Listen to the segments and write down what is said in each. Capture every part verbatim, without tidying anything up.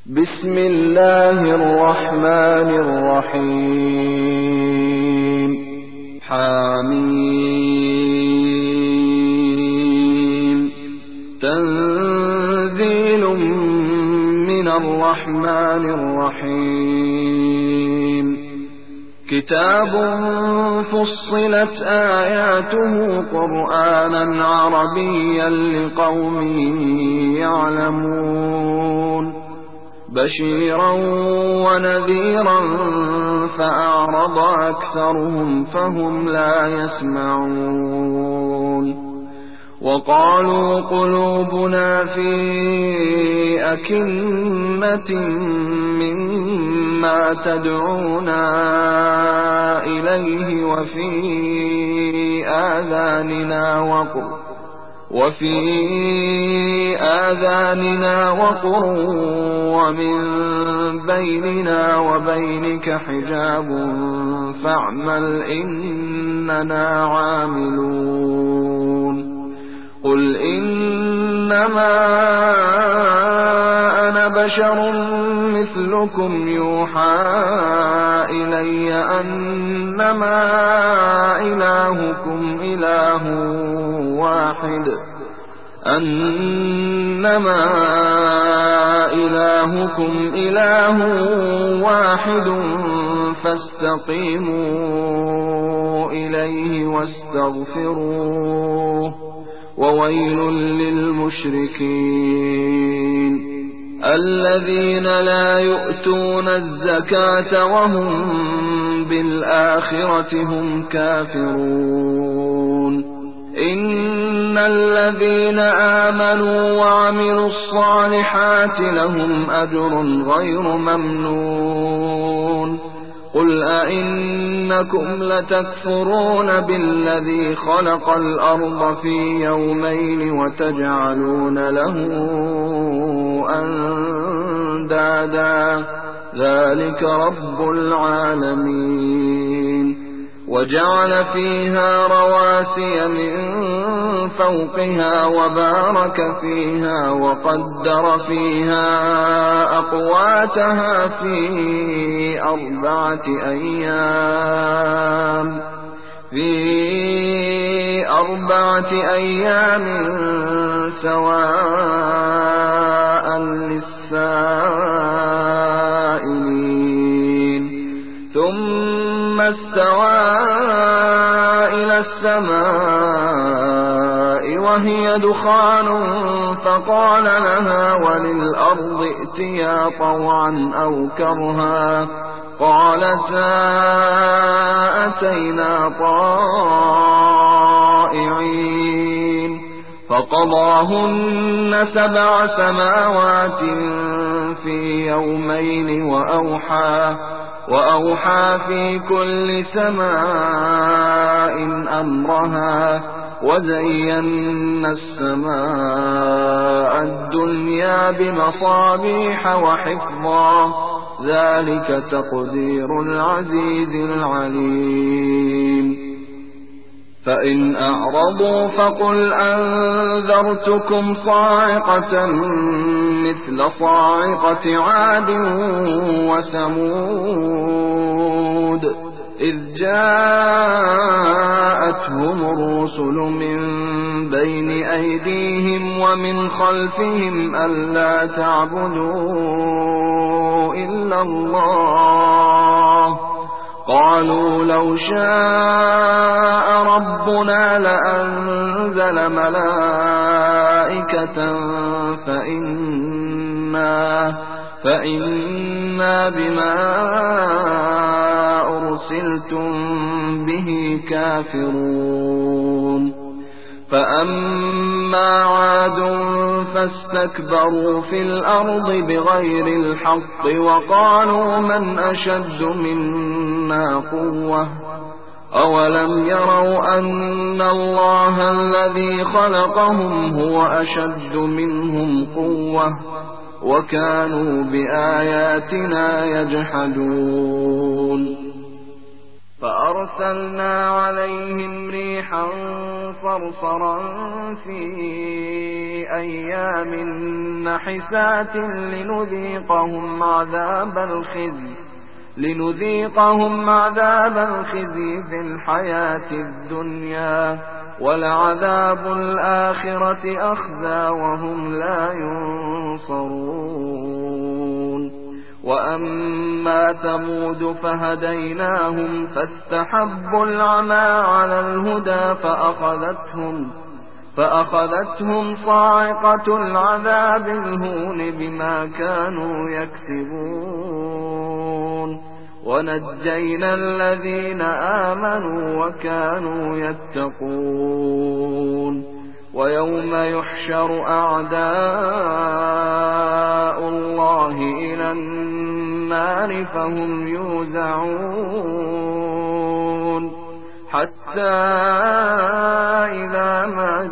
بسم الله الرحمن الرحيم حميم تنزيل من الرحمن الرحيم كتاب فصلت آياته قرآنا عربيا لقوم يعلمون بشيرا ونذيرا فأعرض أكثرهم فهم لا يسمعون وقالوا قلوبنا في أكنة مما تدعونا إليه وفي آذاننا وقر وفي آذاننا وقر ومن بيننا وبينك حجاب فاعمل إننا عاملون قل إنما أنا بشر مثلكم يوحى إلي أنما إلهكم إله واحد أنما إلهكم إله واحد فاستقيموا إليه واستغفروه وويل للمشركين الذين لا يؤتون الزكاة وهم بالآخرة هم كافرون إن الذين آمنوا وعملوا الصالحات لهم أجر غير ممنون قل أئنكم لتكفرون بالذي خلق الأرض في يومين وتجعلون له أندادا ذلك رب العالمين وجعل فيها رواسي من فوقها وبارك فيها وقدر فيها أقواتها في أربعة أيام في أربعة أيام سواء للسائلين ثم استوى إلى السماء وهي دخان فقال لها وللأرض ائتيا طوعا أو كرها قالتا أتينا طائعين فقضاهن سبع سماوات في يومين وأوحى وأوحى في كل سماء أمرها وزينا السماء الدنيا بمصابيح وحفظا ذلك تقدير العزيز العليم فإن أعرضوا فقل أنذرتكم صاعقة مثل صاعقة عاد وثمود إذ جاءتهم الرسل من بين أيديهم ومن خلفهم ألا تعبدوا إلا الله قالوا لو شاء ربنا لأنزل ملائكة فإنا, فإنا بما أرسلتم به كافرون فأما عاد فاستكبروا في الأرض بغير الحق وقالوا من أشد منا قوة أولم يروا أن الله الذي خلقهم هو أشد منهم قوة وكانوا بآياتنا يجحدون فأرسلنا عليهم ريحا صرصرا في أيام نحسات لنذيقهم عذاب الخزي لنذيقهم عذاب الخزي في الحياة الدنيا ولعذاب الآخرة أخزى وهم لا ينصرون. وأما ثمود فهديناهم فاستحبوا العمى على الهدى فأخذتهم فأخذتهم صاعقة العذاب الهون بما كانوا يكسبون. ونجينا الذين آمنوا وكانوا يتقون. ويوم يحشر أعداء الله إلى النار فهم يوزعون حتى إذا ما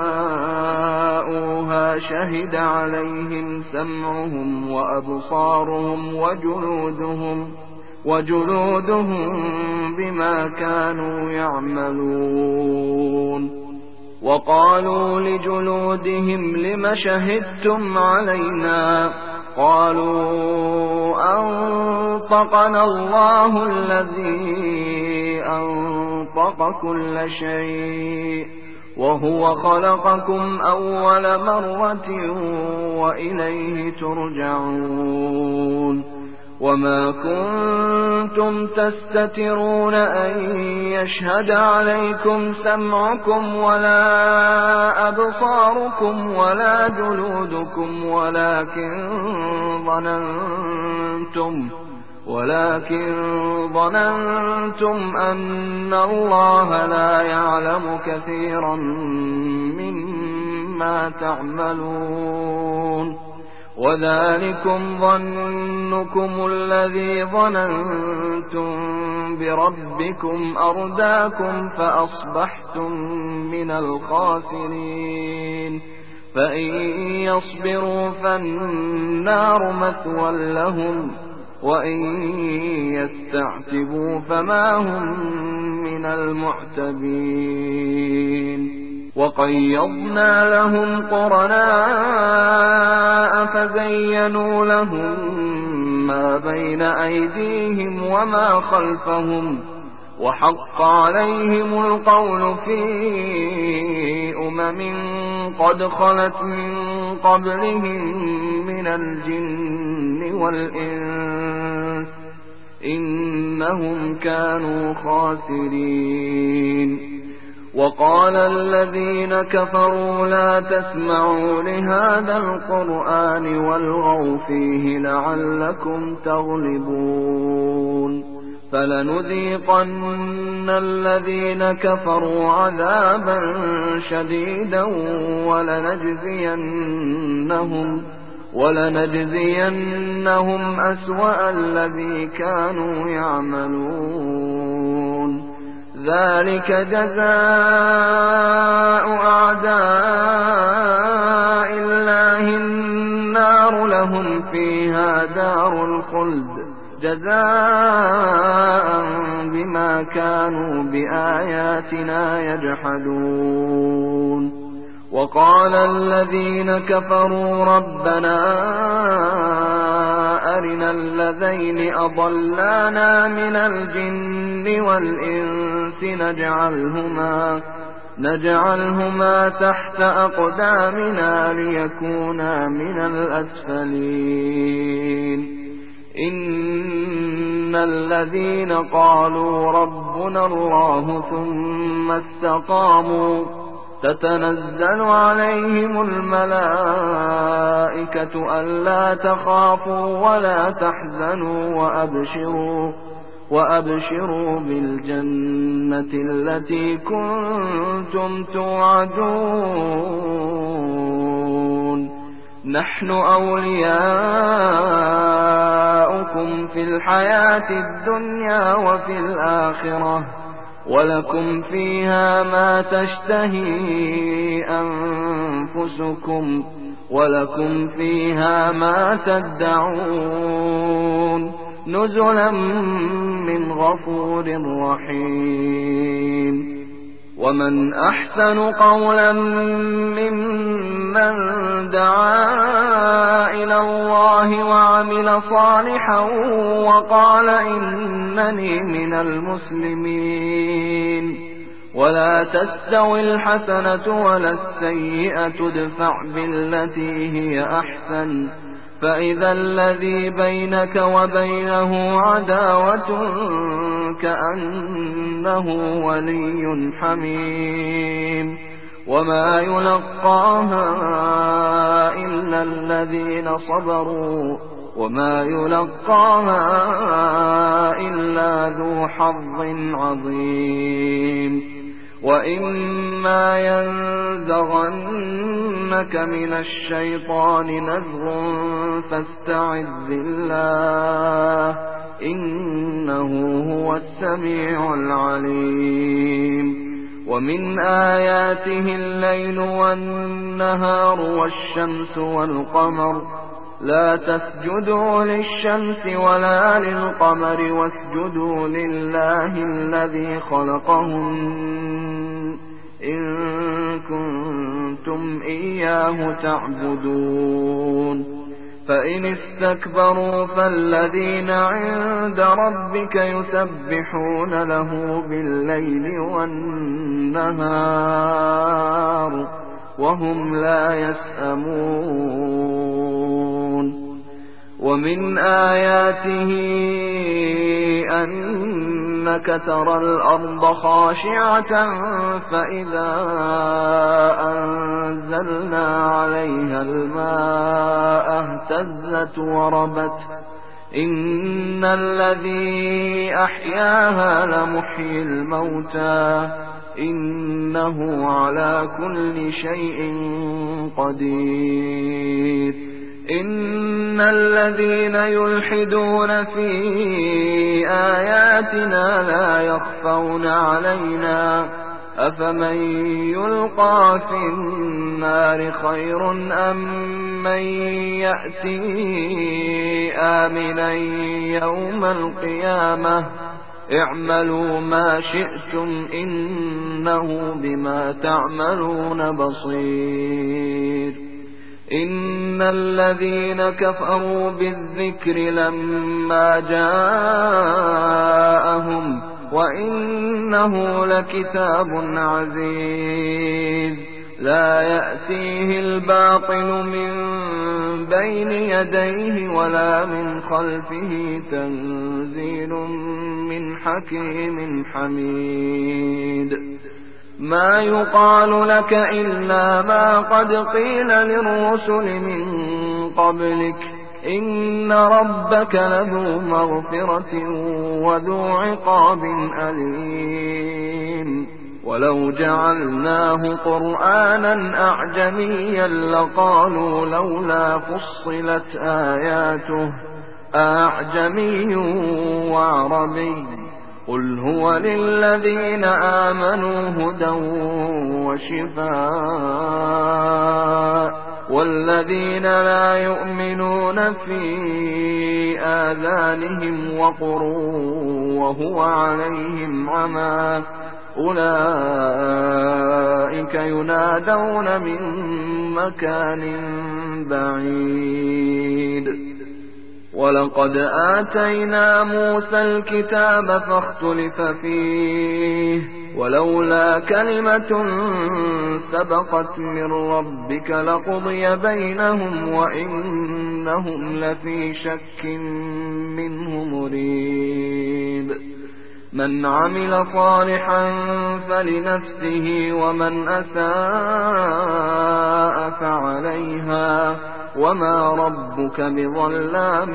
جاءوها شهد عليهم سمعهم وأبصارهم وجلودهم وجلودهم بما كانوا يعملون. وقالوا لجلودهم لم شهدتم علينا قالوا أنطقنا الله الذي أنطق كل شيء وهو خلقكم أول مرة وإليه ترجعون. وما كنتم تستترون أن يشهد عليكم سمعكم ولا أبصاركم ولا جلودكم ولكن ظننتم ولكن ظننتم أن الله لا يعلم كثيرا مما تعملون. وذلكم ظنكم الذي ظننتم بربكم أرداكم فأصبحتم من الخاسرين. فإن يصبروا فالنار مثوى لهم وإن يستعتبوا فما هم من المعتبين. وقيضنا لهم قرناء فزينوا لهم ما بين أيديهم وما خلفهم وحق عليهم القول في أمم قد خلت من قبلهم من الجن والإنس إنهم كانوا خاسرين. وقال الذين كفروا لا تسمعوا لهذا القرآن والغوا فيه لعلكم تغلبون. فلنذيقن الذين كفروا عذابا شديدا ولنجزينهم ولنجزينهم أسوأ الذي كانوا يعملون. ذلك جزاء أعداء الله النار لهم فيها دار الخلد جزاء بما كانوا بآياتنا يجحدون. وقال الذين كفروا ربنا أرنا الذين أضلانا من الجن والإنس نجعلهما, نجعلهما تحت أقدامنا ليكونا من الأسفلين. إن الذين قالوا ربنا الله ثم استقاموا تتنزل عليهم الملائكة ألا تخافوا ولا تحزنوا وأبشروا, وأبشروا بالجنة التي كنتم توعدون. نحن أولياؤكم في الحياة الدنيا وفي الآخرة ولكم فيها ما تشتهي أنفسكم ولكم فيها ما تدعون. نزلا من غفور رحيم. ومن أحسن قولا ممن دعا إلى الله وعمل صالحا وقال إنني من المسلمين. ولا تستوي الحسنة ولا السيئة ادفع بالتي هي أحسن فإذا الذي بينك وبينه عداوة كأنه ولي حميم. وما يلقاها إلا الذين صبروا وما يلقاها إلا ذو حظ عظيم. وإما ينزغنك من الشيطان نزغ فاستعذ بالله إنه هو السميع العليم. ومن آياته الليل والنهار والشمس والقمر لا تسجدوا للشمس ولا للقمر واسجدوا لله الذي خلقهن إن كنتم إياه تعبدون. فإن استكبروا فالذين عند ربك يسبحون له بالليل والنهار وهم لا يسأمون. ومن آياته أنك ترى الأرض خاشعة فإذا أنزلنا عليها الماء اهتزت وربت إن الذي أحياها لمحيي الموتى إنه على كل شيء قدير. إن الذين يلحدون في آياتنا لا يخفون علينا أفمن يلقى في النار خير أم من يأتي آمنا يوم القيامة اعملوا ما شئتم إنه بما تعملون بصير. إن الذين كفروا بالذكر لما جاءهم وإنه لكتاب عزيز لا يأتيه الباطل من بين يديه ولا من خلفه تنزيل من حكيم حميد. ما يقال لك إلا ما قد قيل للرسل من قبلك إن ربك لذو مغفرة وذو عقاب أليم. ولو جعلناه قرآنا أعجميا لقالوا لولا فصلت آياته أعجمي وعربي قل هو للذين آمنوا هدى وشفاء والذين لا يؤمنون في آذانهم وقر وهو عليهم عمى أولئك ينادون من مكان بعيد. ولقد آتينا موسى الكتاب فاختلف فيه ولولا كلمة سبقت من ربك لقضي بينهم وإنهم لفي شك منه مريب. من عمل صالحا فلنفسه ومن أساء فعليها وما ربك بظلام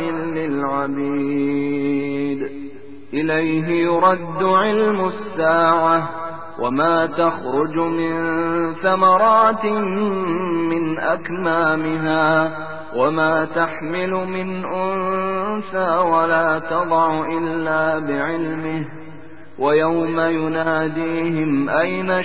للعبيد. إليه يرد علم الساعة وما تخرج من ثمرات من أكمامها وما تحمل من أنثى ولا تضع إلا بعلمه ويوم يناديهم أين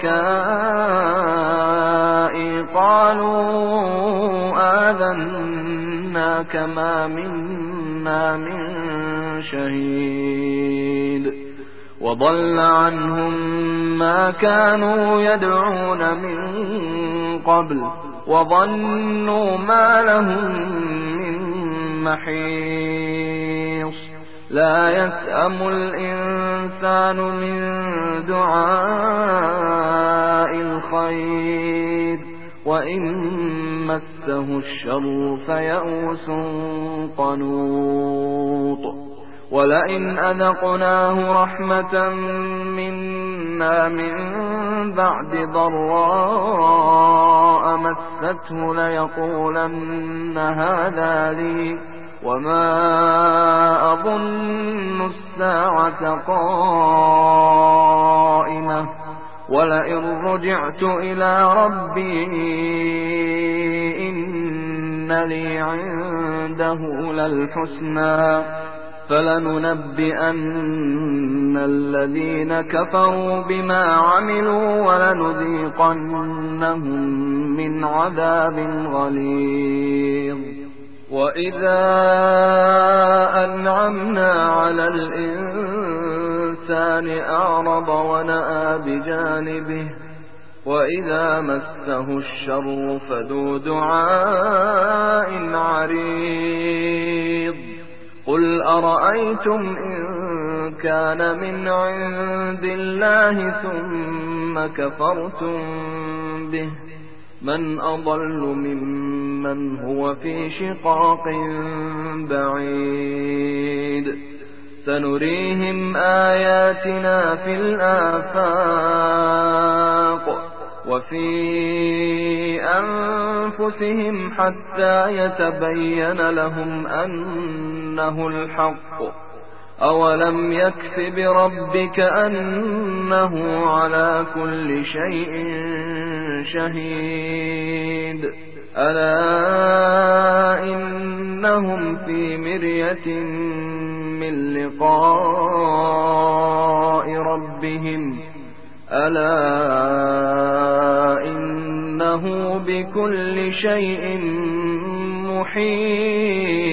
شركائي قالوا آذنا كما منا من شهيد وضل عنهم ما كانوا يدعون من قبل وظنوا ما لهم من محيص لا يسأم الإنسان من دعاء الخير وإن مسه الشر فيئوس قنوط ولئن أذقناه رحمة منا من بعد ضراء مسته ليقولن هذا لي وما أظن الساعة قائمة ولئن رجعت إلى ربي إن لي عنده للحسنى فلننبئن الذين كفروا بما عملوا ولنذيقنهم من عذاب غليظ وإذا أنعمنا على الإنسان أعرض ونأى بجانبه وإذا مسه الشر فذو دعاء عريض قل أرأيتم إن كان من عند الله ثم كفرتم به من أضل ممن هو في شقاق بعيد سنريهم آياتنا في الآفاق وفي أنفسهم حتى يتبين لهم أنه الحق أولم يكف بربك أنه على كل شيء شهيد ألا إنهم في مرية من لقاء ربهم ألا إنه بكل شيء محيط